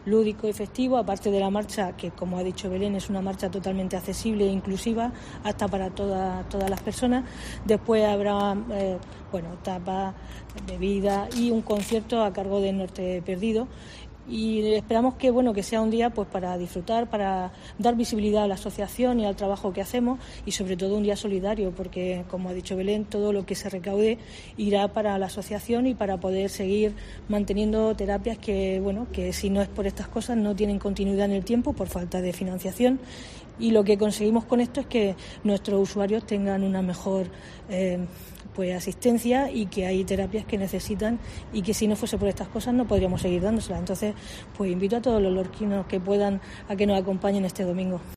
lúdico y festivo, aparte de la marcha, que como ha dicho Belén, es una marcha totalmente accesible e inclusiva, hasta para todas las personas. Después habrá tapas, bebida y un concierto a cargo de Norte Perdido. Y esperamos que sea un día pues para disfrutar, para dar visibilidad a la asociación y al trabajo que hacemos, y sobre todo un día solidario, porque como ha dicho Belén, todo lo que se recaude irá para la asociación y para poder seguir manteniendo terapias que si no es por estas cosas no tienen continuidad en el tiempo por falta de financiación. Y lo que conseguimos con esto es que nuestros usuarios tengan una mejor asistencia, y que hay terapias que necesitan y que si no fuese por estas cosas no podríamos seguir dándoselas. Entonces, invito a todos los lorquinos que puedan a que nos acompañen este domingo.